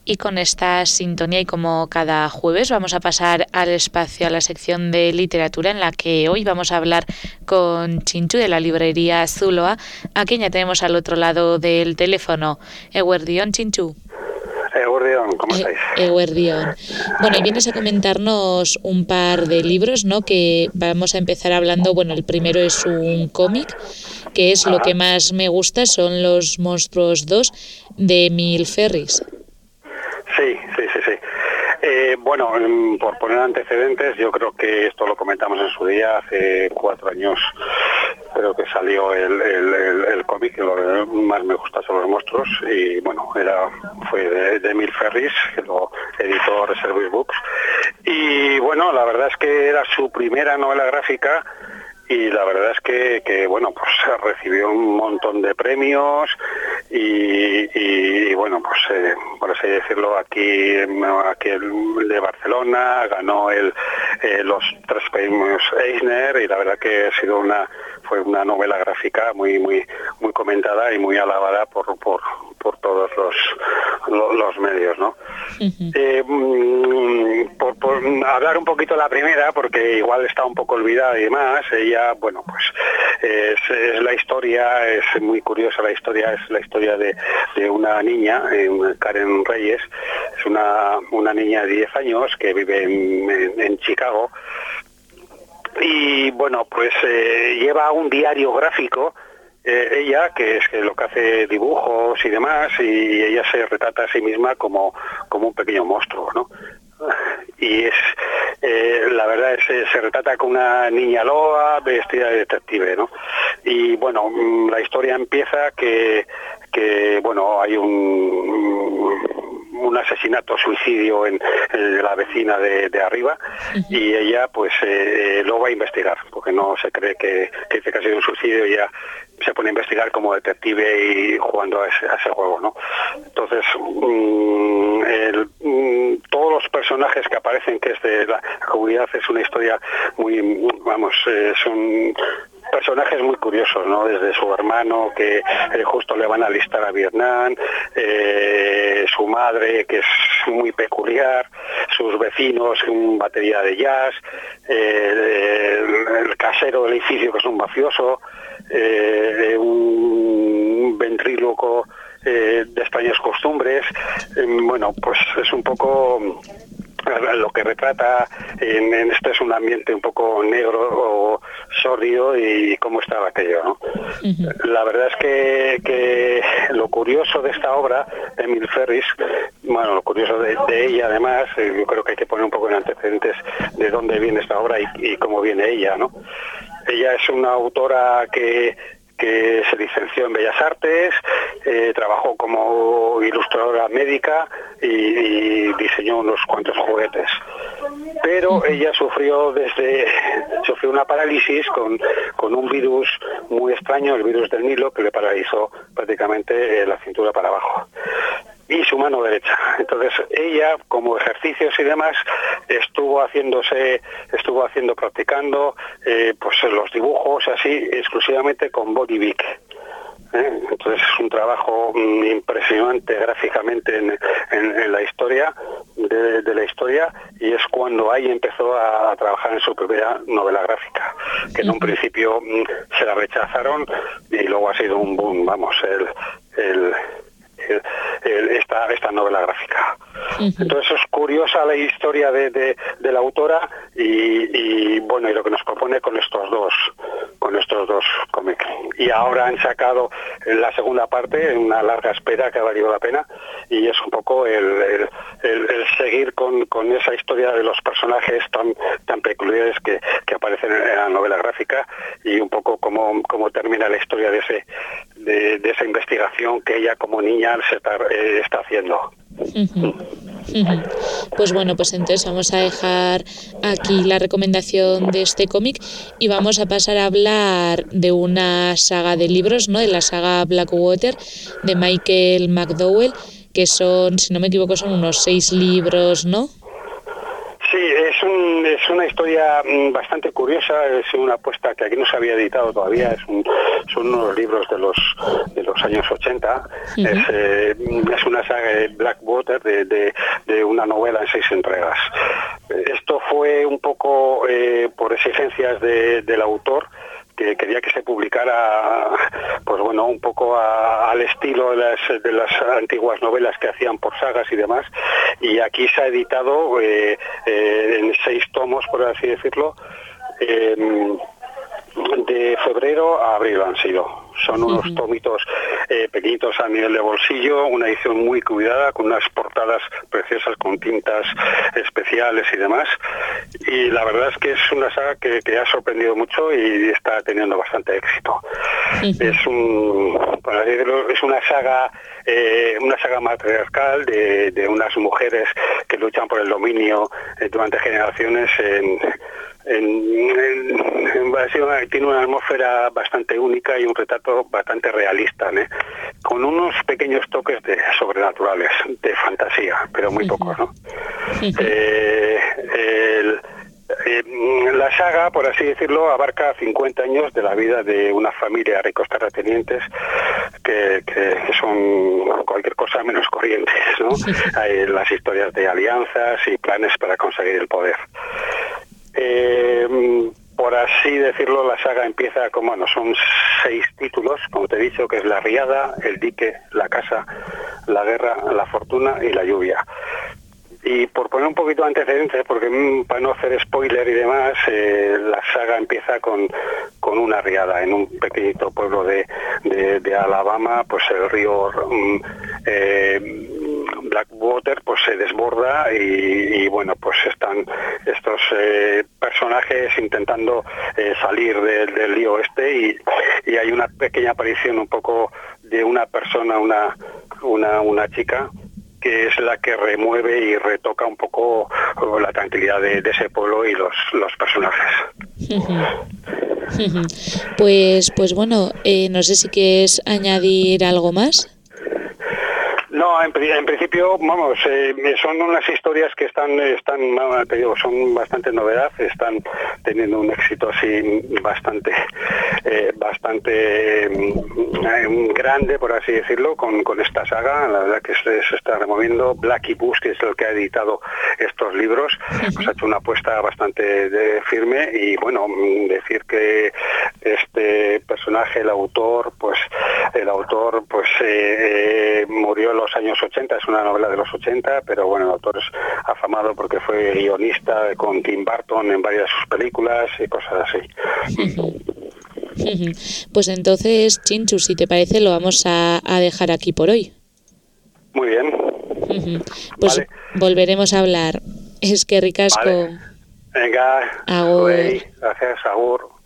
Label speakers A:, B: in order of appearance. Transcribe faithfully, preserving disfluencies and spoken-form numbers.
A: Y con esta sintonía y como cada jueves vamos a pasar al espacio, a la sección de literatura en la que hoy vamos a hablar con Chinchu de la librería Zuloa, a quien ya tenemos al otro lado del teléfono. Eguerdión, Chinchu.
B: Eguerdión, ¿cómo estáis?
A: Eguerdión. Bueno, y vienes a comentarnos un par de libros, ¿no? Que vamos a empezar hablando. Bueno, el primero es un cómic, que es Ajá. Lo que más me gusta, son Los Monstruos dos, de Emil Ferris.
B: Sí, sí, sí, sí. Eh, bueno, por poner antecedentes, yo creo que esto lo comentamos en su día, hace cuatro años creo que salió el, el, el, el cómic, que lo que más me gusta son los monstruos, y bueno, era fue de, de Emil Ferris, que lo editó Reservoir Books, y bueno, la verdad es que era su primera novela gráfica, y la verdad es que, que bueno, pues recibió un montón de premios y, y, y bueno, pues eh, por así decirlo, aquí, aquí el de Barcelona ganó el, eh, los tres premios Eisner, y la verdad que ha sido una fue una novela gráfica muy muy muy comentada y muy alabada por por, por todos los, los los medios, ¿no? Uh-huh. Eh, por, por hablar un poquito de la primera, porque igual está un poco olvidada y demás, ella, bueno, pues es, es la historia, es muy curiosa la historia, es la historia de, de una niña, eh, Karen Reyes, es una, una niña de diez años que vive en, en, en Chicago, y bueno, pues eh, lleva un diario gráfico, eh, ella, que es que lo que hace dibujos y demás, y ella se retrata a sí misma como, como un pequeño monstruo, ¿no? Y es, eh, la verdad es que se retrata con una niña loba vestida de detective, ¿no? Y bueno, la historia empieza que, que bueno, hay un... un asesinato, suicidio en, en la vecina de, de arriba, uh-huh. y ella pues eh, lo va a investigar, porque no se cree que, que dice que ha sido un suicidio, y ella se pone a investigar como detective y jugando a ese, a ese juego, ¿no? Entonces, mmm, el, mmm, todos los personajes que aparecen, que es de la comunidad, es una historia muy, vamos, eh, son personajes muy curiosos, ¿no? Desde su hermano, que eh, justo le van a alistar a Vietnam, eh, su madre, que es muy peculiar, sus vecinos, un batería de jazz, eh, el, el casero del edificio, que es un mafioso, eh, un ventríloco eh, de extrañas costumbres. Eh, bueno, pues es un poco... lo que retrata en, en este es un ambiente un poco negro o sórdido, y cómo estaba aquello, ¿no? Uh-huh. La verdad es que, que lo curioso de esta obra de Emil Ferris, bueno, lo curioso de, de ella además, eh, yo creo que hay que poner un poco en antecedentes de dónde viene esta obra y, y cómo viene ella, ¿no? Ella es una autora que que se licenció en Bellas Artes, eh, trabajó como ilustradora médica y, y diseñó unos cuantos juguetes. Pero ella sufrió desde sufrió una parálisis con, con un virus muy extraño, el virus del Nilo, que le paralizó prácticamente eh, la cintura para abajo y su mano derecha. Entonces ella, como ejercicios y demás, estuvo haciéndose, estuvo haciendo, practicando eh, pues los dibujos así, exclusivamente con Body Vic. ¿Eh? Entonces es un trabajo mm, impresionante gráficamente en, en, en la historia de, de la historia, y es cuando ahí empezó a, a trabajar en su primera novela gráfica, que en un principio mm, se la rechazaron y luego ha sido un boom, vamos, el... el El, el, esta esta novela gráfica. Uh-huh. Entonces es curiosa la historia de, de, de la autora y, y bueno, y lo que nos propone con estos dos con estos dos cómics. Y ahora han sacado la segunda parte, una larga espera que ha valido la pena, y es un poco el, el, el, el seguir con, con esa historia de los personajes tan tan peculiares que, que aparecen en la novela gráfica, y un poco cómo, cómo termina la historia de ese de, de esa investigación que ella como niña se está, eh, está haciendo.
A: Uh-huh. Uh-huh. Pues bueno, pues entonces vamos a dejar aquí la recomendación de este cómic y vamos a pasar a hablar de una saga de libros, ¿no? De la saga Blackwater de Michael McDowell, que son, si no me equivoco, son unos seis libros, ¿no?
B: Sí, es es, un, es una historia bastante curiosa, es una apuesta que aquí no se había editado todavía, es un, son unos libros de los de los años ochenta, uh-huh. es, eh, es una saga de Blackwater de, de, de una novela en seis entregas. Esto fue un poco eh, por exigencias de, del autor, que quería que se publicara, pues bueno, un poco a, al estilo de las, de las antiguas novelas que hacían por sagas y demás, y aquí se ha editado eh, eh, en seis tomos, por así decirlo, eh, de febrero a abril han sido. Son unos uh-huh. tomitos eh, pequeñitos a nivel de bolsillo, una edición muy cuidada, con unas portadas preciosas con tintas especiales y demás. Y la verdad es que es una saga que, que ha sorprendido mucho y está teniendo bastante éxito. Uh-huh. Es un, para decirlo, es una saga, eh, una saga matriarcal de, de unas mujeres que luchan por el dominio eh, durante generaciones en En, en, en Brasil tiene una atmósfera bastante única y un retrato bastante realista, ¿eh? Con unos pequeños toques de sobrenaturales, de fantasía, pero muy pocos, ¿no? eh, el, eh, la saga, por así decirlo, abarca cincuenta años de la vida de una familia de ricos terratenientes que, que, que son cualquier cosa menos corrientes, ¿no? Hay las historias de alianzas y planes para conseguir el poder. Eh, por así decirlo, la saga empieza con, bueno, son seis títulos, como te he dicho, que es La riada, El dique, La casa, La guerra, La fortuna y La lluvia. Y por poner un poquito de antecedentes, porque mmm, para no hacer spoiler y demás, eh, la saga empieza con, con una riada en un pequeñito pueblo de, de, de Alabama, pues el río um, eh, Blackwater pues se desborda y, y bueno, pues están estos eh, personajes intentando eh, salir de, del río este y, y hay una pequeña aparición un poco de una persona, una, una, una chica, que es la que remueve y retoca un poco la tranquilidad de, de ese pueblo y los, los personajes.
A: Pues, pues bueno, eh, no sé si quieres añadir algo más.
B: No, en, en principio, vamos, eh, son unas historias que están, están, te digo, son bastante novedad, están teniendo un éxito así bastante, eh, bastante eh, grande, por así decirlo, con, con esta saga. La verdad que se, se está removiendo. Blackie Books, que es el que ha editado estos libros, pues ha hecho una apuesta bastante de, firme y bueno, decir que este personaje, el autor, pues el autor, pues eh, eh, murió en los años ochenta, es una novela de los ochenta, pero bueno, el autor es afamado porque fue guionista con Tim Burton en varias de sus películas y cosas así.
A: Pues entonces, Chinchu, si te parece, lo vamos a, a dejar aquí por hoy.
B: Muy bien.
A: Pues
B: vale.
A: Volveremos a hablar. Es que ricasco.
B: Vale. Venga,
A: agur.
B: Wey, gracias, agur.